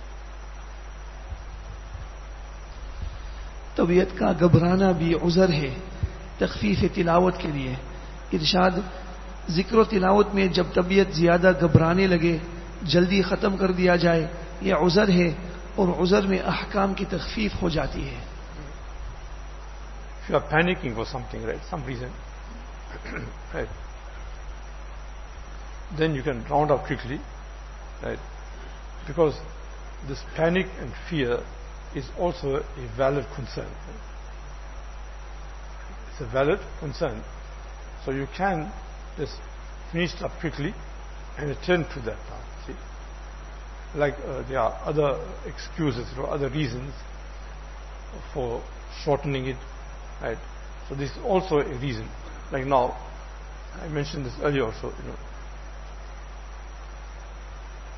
तबीयत का घबराना भी उज़र है तखफीफ तिलावत के लिए. इरशाद, जिक्र तिलावत में जब तबीयत ज्यादा घबराने लगे जल्दी ख़त्म कर दिया जाए, यह उज़र है और उज़र में अहकाम की तखफीफ हो जाती है. If you are panicking for something, right, some reason, right, then you can round up quickly, right, because this panic and fear is also a valid concern. It's a valid concern. So you can just finish it up quickly and attend to that now. See? Like there are other excuses, other reasons for shortening it, right? So this is also a reason. Like now, I mentioned this earlier also,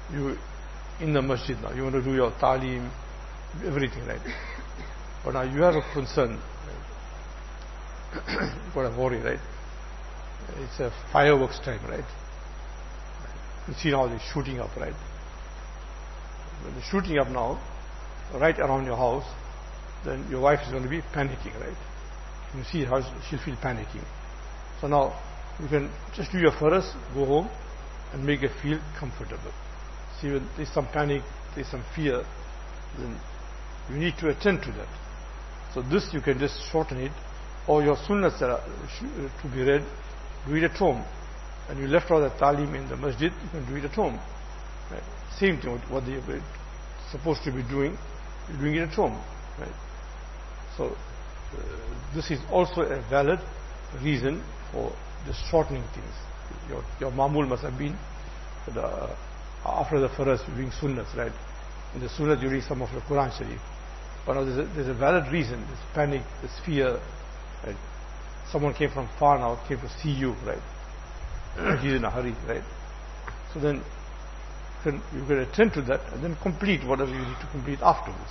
you in the masjid now, you want to do your ta'lim, everything, right? But now you have a concern, right? You've got a worry, right? It's a fireworks time, right? You see now they're shooting up, right? When they're shooting up now, right around your house, then your wife is going to be panicking, right? You see how she'll feel panicking. So now you can just do your first, go home, and make her feel comfortable. See, when there's some panic, there's some fear, then you need to attend to that. So this you can just shorten it, or your sunnahs that are to be read, do it at home. And you left out the talim in the masjid, you can do it at home. Right? Same thing, what they are supposed to be doing, you're doing it at home. Right? So this is also a valid reason for just shortening things. Your mamul must have been after the first doing sunnahs, right? In the sunnah you read some of the Quran Sharif. But now there's a valid reason. There's panic, there's fear. Right? Someone came from far now, came to see you, right? He's in a hurry, right? So then you can attend to that and then complete whatever you need to complete afterwards.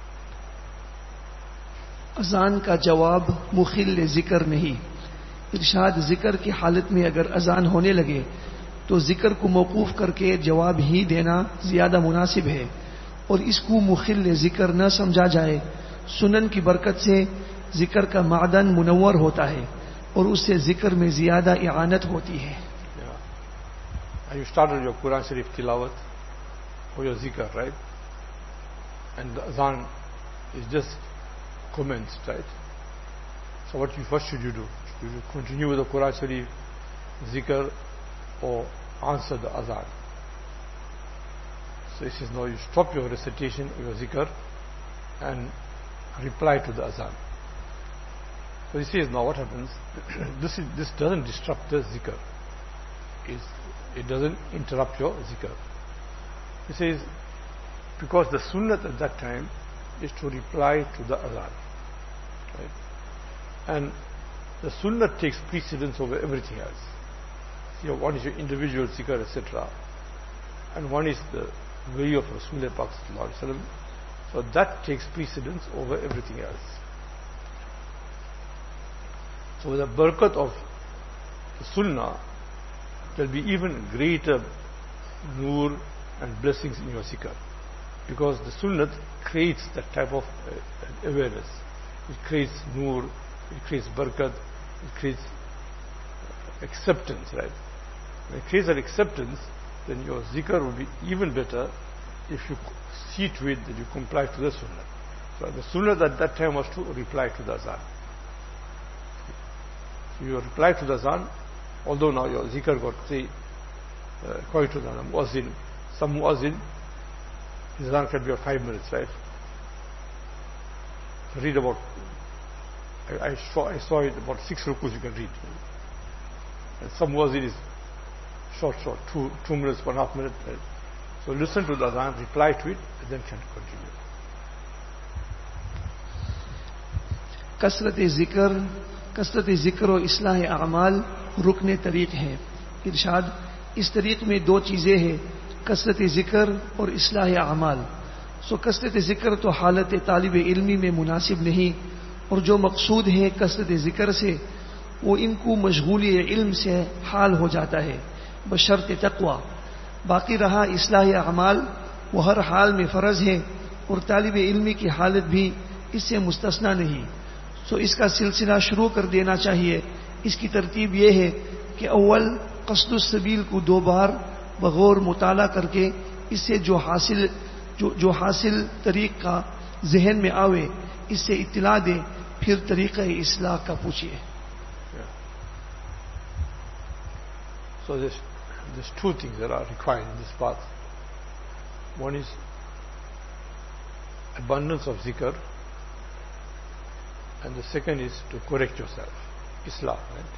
अजान का जवाब मुखिल जिक्र नहीं। इरशाद जिक्र की हालत में अगर अजान होने लगे तो जिक्र को मौकूफ करके जवाब ही देना ज्यादा मुनासिब है और इसको मुखिल जिक्र न समझा जाए। सुनन की बरकत से जिक्र का मादन मुनव्वर होता है और उससे जिक्र में ज्यादा इआनत होती है। You started your Quran Sharif tilawat or your zikr, right? And the azan is just commenced, right? So what should you do? Should you continue with the Quran Sharif zikr or answer the azan? So he says, no, you stop your recitation, your zikr, and reply to the azan. So he says, now what happens? This doesn't disrupt the zikr. It doesn't interrupt your zikr. He says, because the sunnat at that time is to reply to the azan. Right? And the sunnat takes precedence over everything else. So one is your individual zikr, etc. And one is the way of Rasulullah Pak Sallallahu Alaihi Wasallam. So that takes precedence over everything else. So with the barakat of the sunnah, there will be even greater nur and blessings in your zikr. Because the sunnah creates that type of awareness. It creates nur, it creates barakat, it creates acceptance, right? When it creates that acceptance, then your zikr will be even better if you see to it that you comply to the sunnah. So the sunnah at that time was to reply to the azan. So you reply to the azan, although now your zikr got, say, according to the muazzin, some muazzin, his azan can be about 5 minutes, right? So read about, I saw it about 6 rukus you can read. And some muazzin is short, 2 minutes, 1.5 minutes, right? So listen to the azan, reply to it, and then can continue. कसरत जिक्र और इस्लाह अमाल रुकने तरीक़ हैं। इरशाद, इस तरीक़ में 2 चीज़ें हैं, कसरत जिक्र और इस्लाह अमाल। सो कसरत जिक्र तो हालत तालिब इल्मी में मुनासिब नहीं, और जो मकसूद है कसरत जिक्र से वो इनको मशगूली इल्म से हाल हो जाता है बशर्त तक़वा। बाकी रहा इस्लाह अमाल, वो हर हाल में फ़र्ज़ है और तालिब इल्मी की हालत भी इससे मुस्तस्ना नहीं। सो इसका सिलसिला शुरू कर देना चाहिए। इसकी तरतीब यह है कि अव्वल क़स्दुस सबील को 2 बार बगौर मुताला करके इससे जो हासिल तरीक़ का जहन में आवे इससे इत्तला दे, फिर तरीक़ा इस्लाह का पूछिए। So there's 2 things that are required in this path. One is abundance of zikr, and the second is to correct yourself, Islam, right?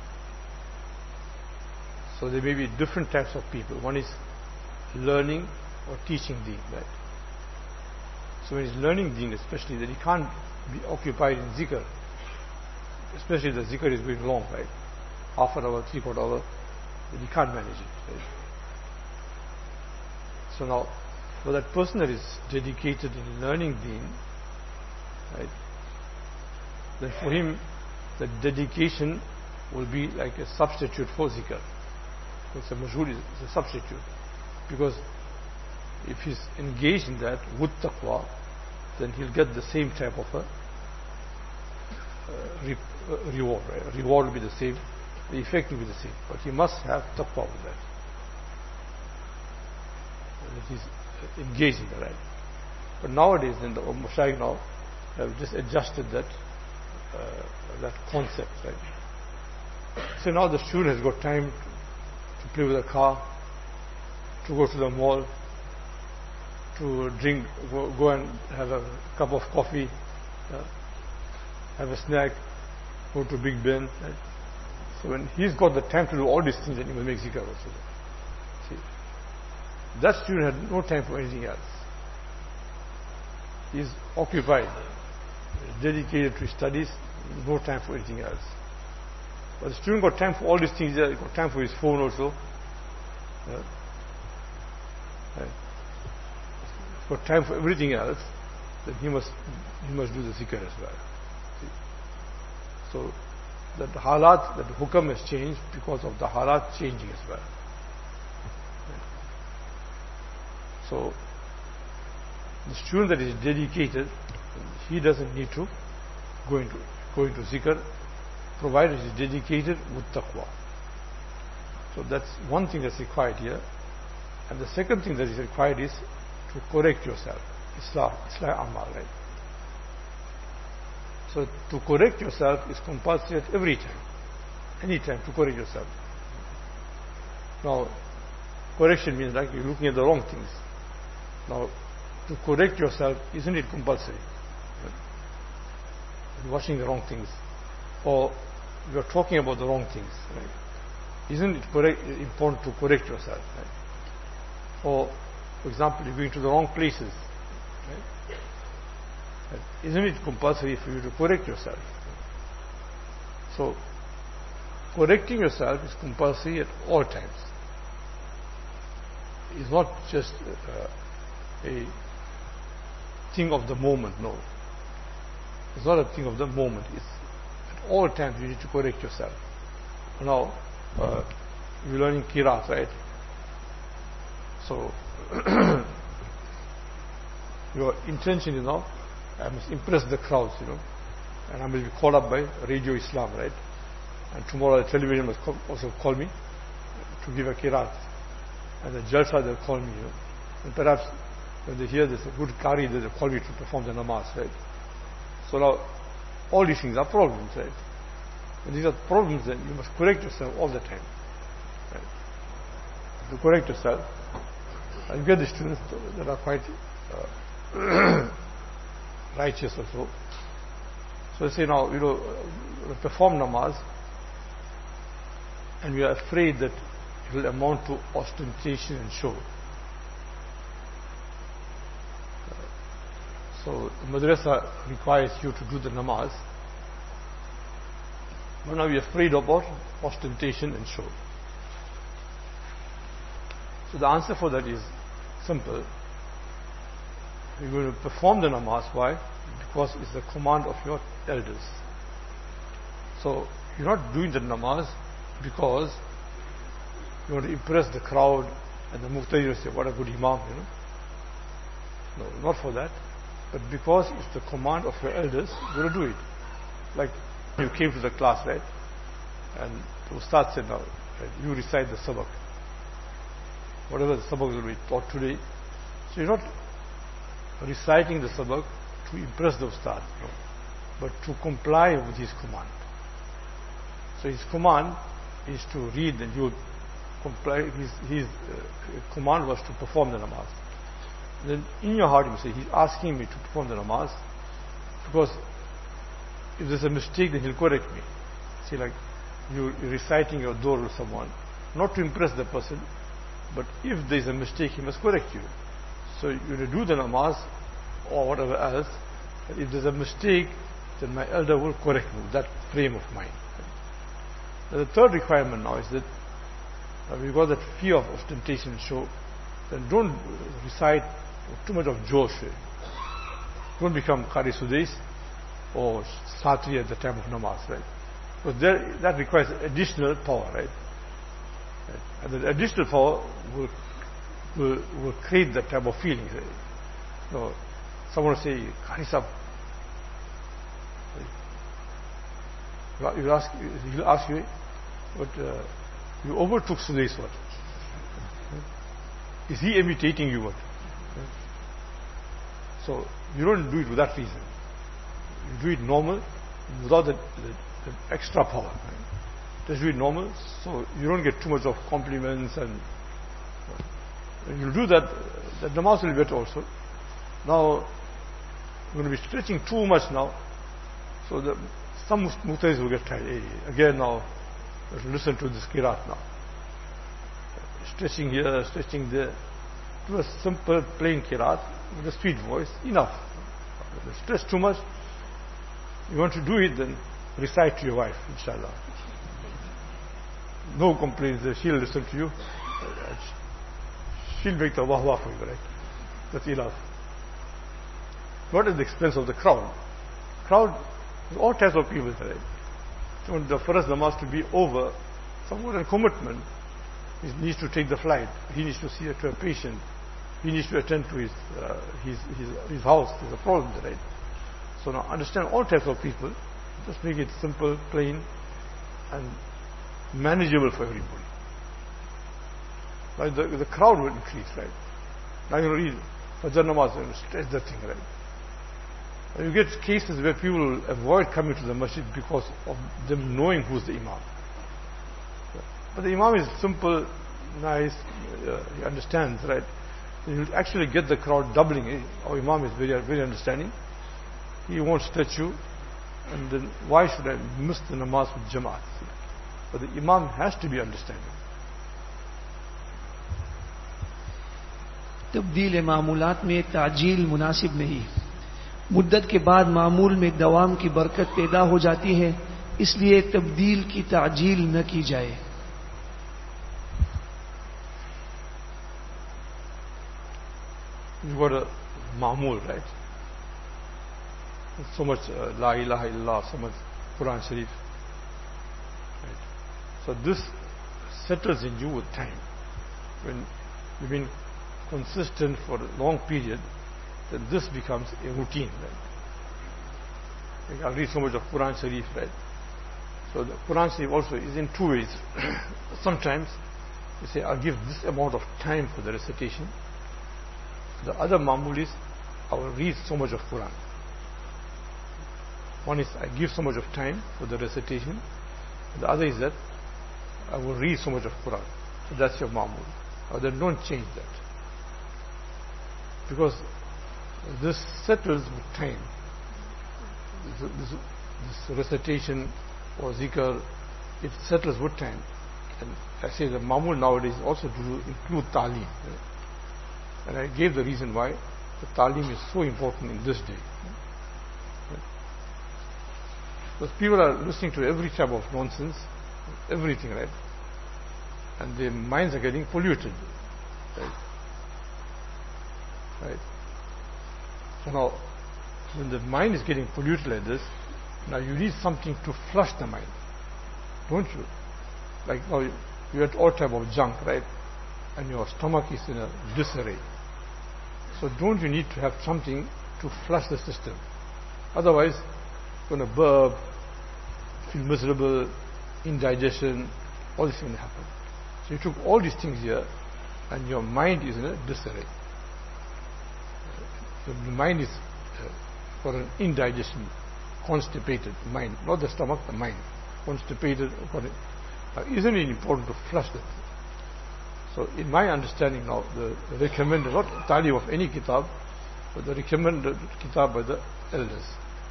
So there may be different types of people. One is learning or teaching deen, right? So when he's learning deen, especially, that he can't be occupied in zikr, especially the zikr is going long, right? Half an hour, 3/4 hour, then he can't manage it, right? So now, for that person that is dedicated in learning deen, right, then for him, the dedication will be like a substitute for zikr. It's a majhul, it's a substitute. Because if he's engaged in that with taqwa, then he'll get the same type of a reward. Right? Reward will be the same, the effect will be the same. But he must have taqwa with that. And he's engaged in that. Right? But nowadays, in the Mashayikh now, have just adjusted that concept. Right? So now the student has got time to play with a car, to go to the mall, to drink, go and have a cup of coffee, have a snack, go to Big Ben. Right? So when he's got the time to do all these things, then he will make zikr also. See, that student had no time for anything else. He's occupied, dedicated to his studies, no time for anything else. But the student got time for all these things, he got time for his phone also. Right? Got time for everything else, then he must do the zikr as well. See? So that the halat, that the hukam has changed because of the halat changing as well. Right? So the student that is dedicated, he doesn't need to go into zikr, provided he is dedicated with taqwa. So that's one thing that's required here. And the second thing that is required is to correct yourself. Islah amal, right? So to correct yourself is compulsory at every time. Any time to correct yourself. Now, correction means like you're looking at the wrong things. Now, to correct yourself, isn't it compulsory? Right? Watching the wrong things. Or you're talking about the wrong things. Right? Isn't it important to correct yourself? Right? Or, for example, you're going to the wrong places. Right? Right? Isn't it compulsory for you to correct yourself? So, correcting yourself is compulsory at all times. It's not just a thing of the moment, no. It's not a thing of the moment. It's at all times you need to correct yourself. Now, you're learning Qiraat, right? So, your intention is now, I must impress the crowds, and I will be called up by Radio Islam, right? And tomorrow the television must also call me to give a Qiraat. And the Jalsa, they'll call me, And perhaps when they hear this, a good Qari, they'll call me to perform the namaz, right? So now, all these things are problems, right? When these are problems, then you must correct yourself all the time. Right? To correct yourself, you get the students that are quite righteous also. So they say now, we perform namaz, and we are afraid that it will amount to ostentation and show. So the madrasa requires you to do the namaz, but now we are afraid about ostentation and show. So the answer for that is simple. You're going to perform the namaz. Why? Because it's the command of your elders. So you're not doing the namaz because you want to impress the crowd and the muqtadi will say, what a good imam, No, not for that. But because it's the command of your elders, you're going to do it. Like you came to the class, right? And the ustad said, now, right, you recite the sabak. Whatever the sabak will be taught today. So you're not reciting the sabak to impress the ustad, but to comply with his command. So his command is to read, and you comply. His command was to perform the namaz. Then in your heart you say, he's asking me to perform the namaz because if there's a mistake, then he'll correct me. See, like you're reciting your door to someone, not to impress the person, but if there's a mistake, he must correct you. So you do the namaz or whatever else. If there's a mistake, then my elder will correct me with that frame of mind. Now, the third requirement now is that we've got that fear of ostentation and show. then don't recite too much of Josh. Don't become Qari Sudais or Satri at the time of namaz, right? Because that requires additional power, right? And the additional power will create that type of feeling. Right? So, someone will say, Qari Sahib, he'll ask you, but you overtook Sudais, what? Is he imitating you, what? So you don't do it for that reason. You do it normal without the extra power. Right? Just do it normal, so you don't get too much of compliments, and you do that, the namaz will be better also. Now you're going to be stretching too much now, so some muqtadis will get tired. Hey, again now, listen to this qiraat now. Stretching here, stretching there. Do a simple plain qiraat with a sweet voice, enough. Stress too much. You want to do it, then recite to your wife, inshallah. No complaints, she'll listen to you. She'll make the wah for you, right? That's enough. Not at the expense of the crowd. Crowd, all types of people, right? So the first namaz to be over, someone in commitment, he needs to take the flight, he needs to see to a patient, he needs to attend to his house. There's a problem there, right? So now understand all types of people. Just make it simple, plain, and manageable for everybody. Like the crowd will increase, right? Now you read Fajr namaz and stretch that thing, right? And you get cases where people will avoid coming to the masjid because of them knowing who's the imam. But the imam is simple, nice, he understands, right? You actually get the crowd doubling. Our imam is very, very understanding. He won't stretch you, and then why should I miss the namaz with Jamaat? But the imam has to be understanding. तब्दील मामूलात में ताजील मुनासिब नहीं, मुद्दत के बाद मामूल में दवाम की बरकत पैदा हो जाती है, इसलिए तब्दील की ताजील न की जाए. You got a ma'mul, right? So much la ilaha illallah, so much Quran Sharif. Right? So this settles in you with time. When you've been consistent for a long period, then this becomes a routine. Right? Like I read so much of Quran Sharif, right? So the Quran Sharif also is in two ways. Sometimes you say, I'll give this amount of time for the recitation. The other ma'mul is, I will read so much of Quran. One is, I give so much of time for the recitation. The other is that, I will read so much of Quran. So that's your ma'mul. Or then don't change that. Because this settles with time. This recitation or zikr, it settles with time. And I say the ma'mul nowadays also to include ta'lim. And I gave the reason why the ta'lim is so important in this day. Because people are listening to every type of nonsense, everything, right? And their minds are getting polluted. Right? So now, when the mind is getting polluted like this, now you need something to flush the mind. Don't you? Like now you had all type of junk, right? And your stomach is in a disarray. So don't you need to have something to flush the system? Otherwise, you're going to burp, feel miserable, indigestion, all this is going to happen. So you took all these things here, and your mind is in a disarray. So the mind is for an indigestion, constipated mind, not the stomach, the mind, constipated. Isn't it important to flush that? So in my understanding now, the recommended, not tali of any kitab, but the recommended kitab by the elders.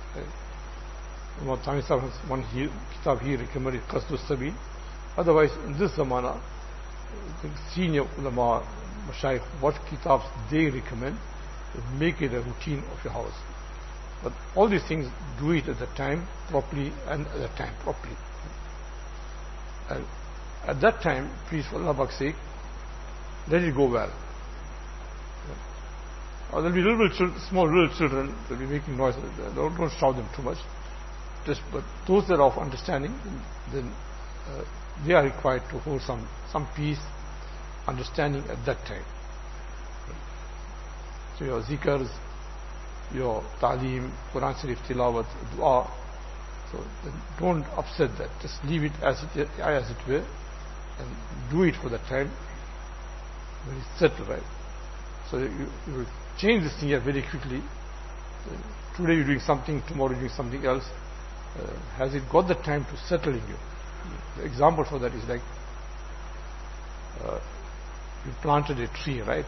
Imam Thani Sahib has one kitab he recommended, Qasdus Sabil. Otherwise, in this zamana, the senior ulama, mashayikh, what kitabs they recommend, make it a routine of your house. But all these things, do it at the time properly and at the time properly. And at that time, please for Allah's sake, let it go well. Or there'll be small little children, they'll be making noise. Don't shout them too much. But those that are of understanding, then they are required to hold some peace, understanding at that time. So your zikrs, your ta'aleem, Quran Sharif tilawat, dua, so then don't upset that. Just leave it as it were, and do it for that time when it's settled, right? So you will change this thing here very quickly. Today you're doing something, tomorrow you're doing something else. Has it got the time to settle in you? The example for that is like you planted a tree, right?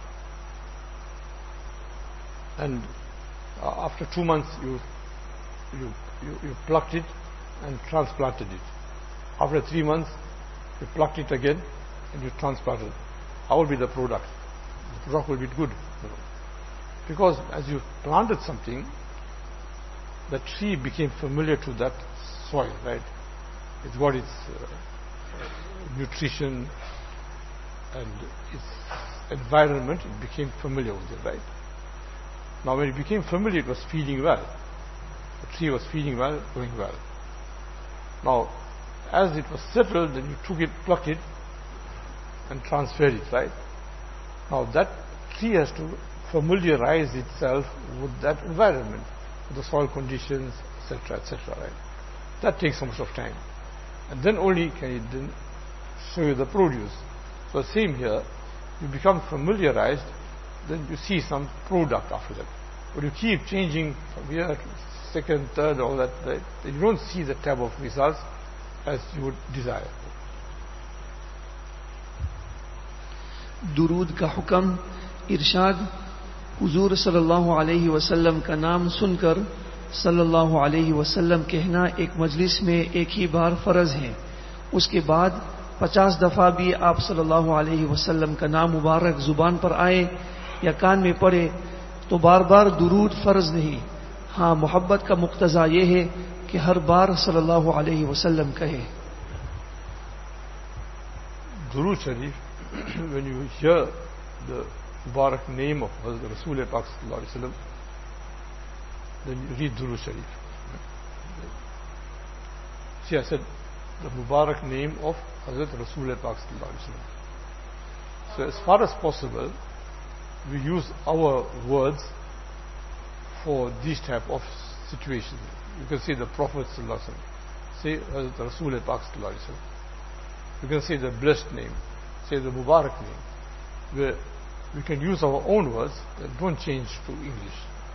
And after 2 months you plucked it and transplanted it. After 3 months you plucked it again and you transplanted it. How will be the product? The product will be good. Because as you planted something, the tree became familiar to that soil, right? It's got its nutrition and its environment, it became familiar with it, right? Now when it became familiar, it was feeding well. The tree was feeding well, going well. Now, as it was settled, then you took it, plucked it, and transferred it, right? Now that tree has to familiarize itself with that environment, with the soil conditions, etc., right? That takes so much of time. And then only can it then show you the produce. So same here, you become familiarized, then you see some product after that. But you keep changing from here to second, third, all that, right? Then you don't see the type of results as you would desire. दुरूद का हुक्म, इरशाद, हुजूर सल्लल्लाहु अलैहि वसल्लम का नाम सुनकर सल्लल्लाहु अलैहि वसल्लम कहना एक मजलिस में एक ही बार फर्ज है। उसके बाद 50 दफा भी आप सल्लल्लाहु अलैहि वसल्लम का नाम मुबारक जुबान पर आए या कान में पड़े तो बार बार दुरूद फर्ज नहीं। हाँ, मोहब्बत का मुक्तजा ये है कि हर बार सल्लल्लाहु अलैहि वसल्लम कहे। दुरूद शरीफ, when you hear the Mubarak name of Hazrat Rasul Pak sallallahu alaihi wasallam, then you read Durood Sharif. See, I said the Mubarak name of Hazrat Rasul Pak sallallahu alaihi wasallam. So as far as possible, we use our words for these type of situations. You can say the Prophet sallallahu alaihi wasallam, say Hazrat Rasul Pak sallallahu alaihi wasallam. You can say the blessed name, say the Mubarak name, where we can use our own words that don't change to English.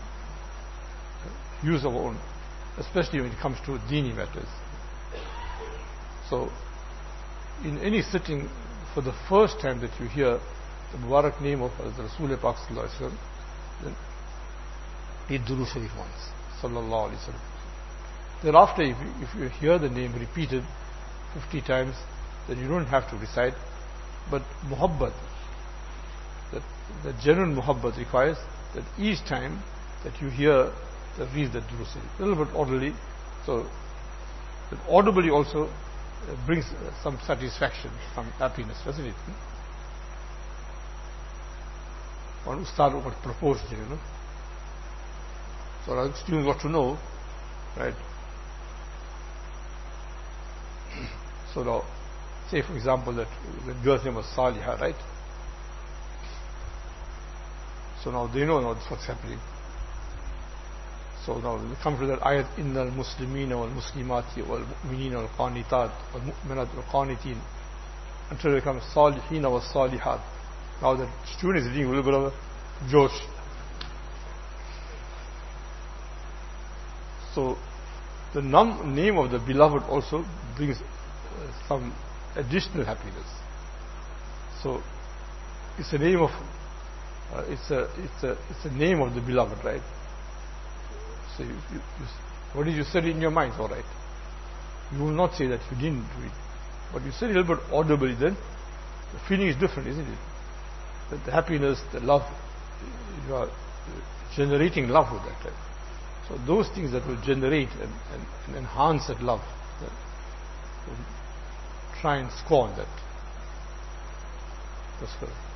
Use our own, especially when it comes to Deeni matters. So, in any sitting, for the first time that you hear the Mubarak name of Rasul Pak sallallahu alaihi wasallam, then read Durood Sharif once, sallallahu alaihi wasallam. Thereafter, if you hear the name repeated 50 times, then you don't have to recite, but muhabbat, that the genuine muhabbat requires that each time that you hear the read the Durood Sharif, a little bit orderly, so that audibly also brings some satisfaction, some happiness, doesn't it? One ustad would propose, so our students got to know, right? So now, say for example that the girl's name was Salihah, right? So now they know now what's happening. So now we come to that ayat, Innal Muslimina wal Muslimati wal Mu'minina wal Qanitat wal Mu'minat wal Qanitin, until it becomes Salihina wal Salihat. Now the student is reading a little bit of a Josh. So the name of the beloved also brings some additional happiness. So it's a name of it's a name of the beloved, right? So what did you say in your mind? All right, you will not say that you didn't do it, but you said a little bit audibly. Then the feeling is different, isn't it? That the happiness, the love, you are generating love with that, right? So those things that will generate and enhance that love, try and score on that. That's correct.